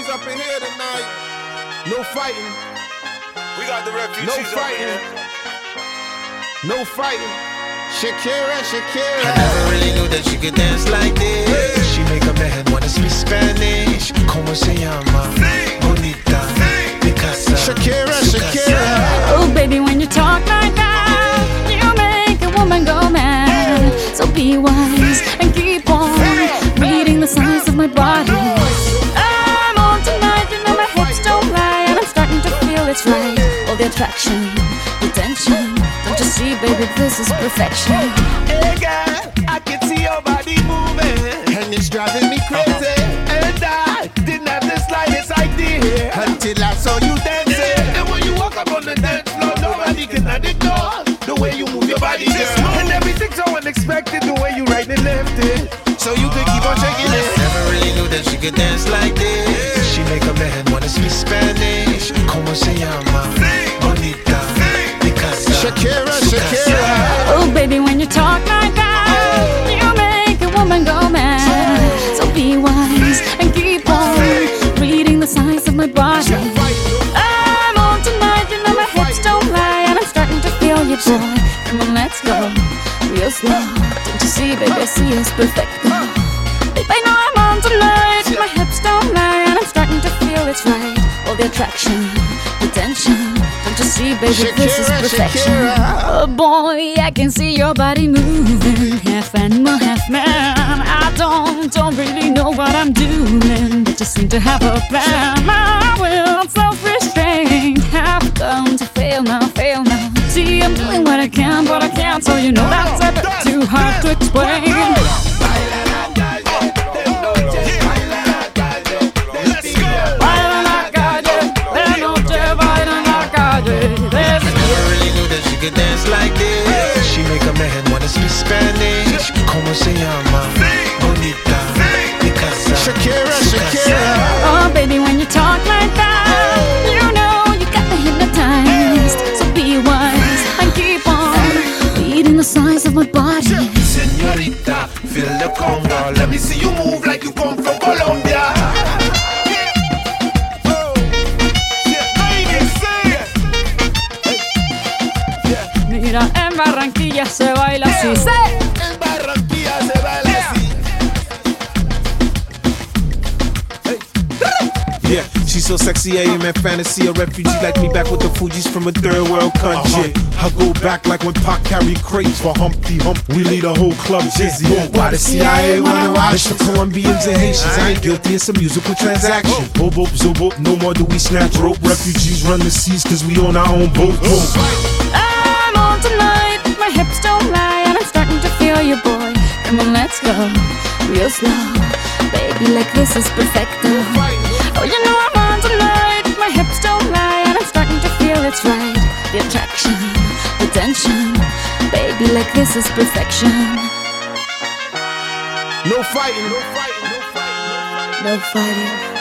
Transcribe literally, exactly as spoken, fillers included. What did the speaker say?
refugees up in here tonight. No fighting. We got the refugees No up fighting. here. No fighting. Shakira, Shakira. I never really knew that she could dance like this. She make a man wanna speak Spanish. Como se llama? Bonita. Picasa. Shakira, Shakira. Oh baby, when you talk like that, you make a woman go mad. So be wise and keep on reading the signs of my body. I'm on tonight, you know my hips don't lie, and I'm starting to feel it's right. All the attraction, the tension. Don't you see, baby, this is perfection. Hey girl, I can see your body moving, And it's driving me crazy. and I didn't have the slightest idea Until I saw you dancing. And when you walk up on the dance floor, nobody can ignore the way you move your body, girl. And everything's so unexpected, the way you right and left it, So you could keep on shaking it. Never really knew that she could dance like this. She make a man wanna speak Spanish. Como se llama? Bonita. Picasa. Shakira, Shakira. Oh baby, when you talk like that, you make a woman go mad. So be wise and keep on reading the signs of my body. I'm on tonight, you know my hips don't lie, and I'm starting to feel you, boy. Come on, let's go, real slow. Don't you see, baby, I see it's perfect. Babe, I know I'm on tonight, my hips don't lie, and I'm starting to feel it's right. All the attraction, the tension. Don't you see, baby, this is Shakira, perfection. Shakira. Oh boy, I can see your body moving, half animal, half man. I don't, don't really know what I'm doing, but just seem to have a plan. My will, self-restraint, have come to fail now, fail now. See, I'm doing what I can, but I can't, so you know that's a bit too hard to explain. Baila la calle, de noche baila la calle. There's Never really knew that she could dance like this. She make a man wanna speak Spanish. Como se llama? Bonita. Picasa. Shakira, Shakira. Oh, baby, when you talk like that, you know you got me hypnotized. So be wise and keep on reading the signs of my body. Señorita, feel the conga. Let me see you move like you come from Colombia. Mira, en Barranquilla se baila así. ¡Sí! En Barranquilla se baila así. Yeah, she's so sexy, I am in fantasy. A refugee like me back with the Fugees from a third world country. I go back like when Pac carried crates for Humpty Hump. We lead a whole club dizzy. Why the C I A wanna watch the Colombians and Haitians? I ain't guilty, it's a musical transaction. Bobo, zobo, no more do we snatch rope. Refugees run the seas cause we own our own boat. I'm on tonight, my hips don't lie, and I'm starting to feel you, boy. Come on, let's go, real slow. Baby, like this is perfecto. Oh, you know I'm on tonight, my hips don't lie, and I'm starting to feel it's right. The attraction, the tension. Baby, like this is perfection. No fighting. No fighting. No fighting. No fighting.